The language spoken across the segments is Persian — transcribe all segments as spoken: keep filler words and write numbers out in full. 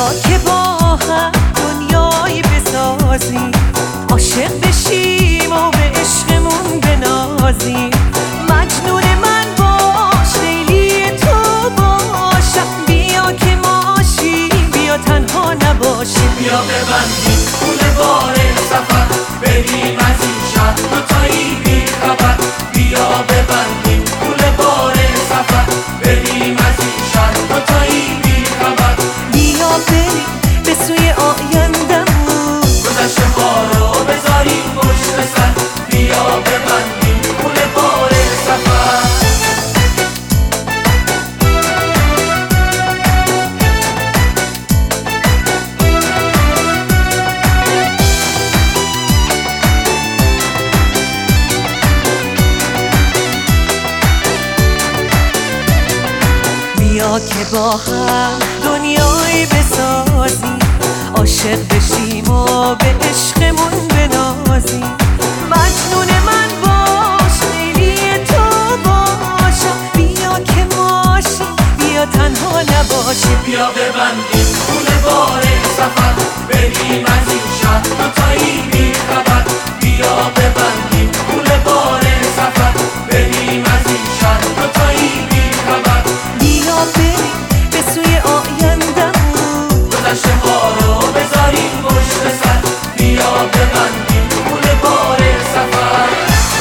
که با هم دنیایی بسازیم، عاشق بشیم و به عشقمون بنازیم. مجنون من باش، لیلی تو باشم، بیا که ماشیم، بیا تنها نباشیم. بیا ببندیم پول بار سفر، بریم از این شهر دوتایی بی خبر. بیا ببندیم پول بار سفر، بریم از این شهر دوتایی بی خبر. بیا بریم به سوی آیندمون، گذشته ها رو بذاریم پشت سر. بیا ببندیم پول بار سفر. بیا که با هم دنیایی بسازیم، عاشق بشیم و به عشقمون بنازیم. مجنون من باش، لیلی تو باشم، بیا که ماشیم، بیا تنها نباشیم. بیا ببندیم پول بار سفر، بریم از این شهر دوتایی بی خبر. بیا ببندیم پول بار سفر، بریم از این شهر دوتایی بی خبر. بیا بریم به سوی آیندمون، گذشته ها رو بذاریم پشت سر. بیا ببندیم پول بار سفر.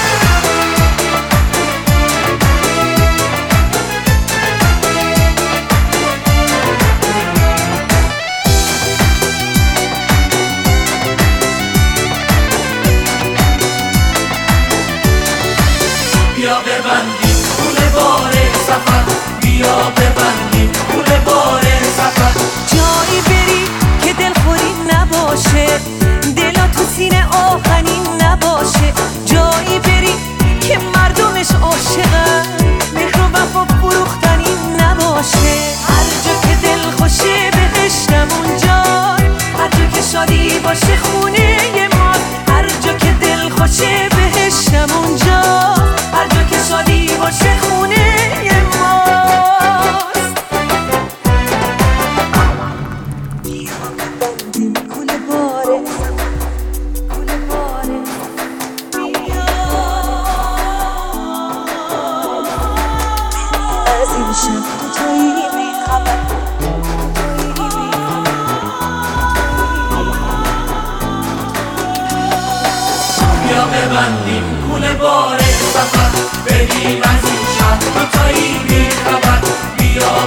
بیا ببندیم پول بار سفر، بیا ببندیم پول بار سفر. جایی بری که دلخوری نباشه، دلا تو سینه آهنین نباشه. جایی بری که مردمش عاشقن، مهر و وفا فروختنی نباشه. هر جا که دل خوشه بهشتم اونجا، هر جا که شادی باشه خونه ما. هر جا که دل خوشه بهشتم اونجا، هر جا که شادی باشه خونه ماست. بیا ببندیم پول باره، پول باره، بیا از این شب دوتایی بی خبر. بیا ببندیم پول بار سفر، بریم از این شهر دوتایی بی خبر. بیا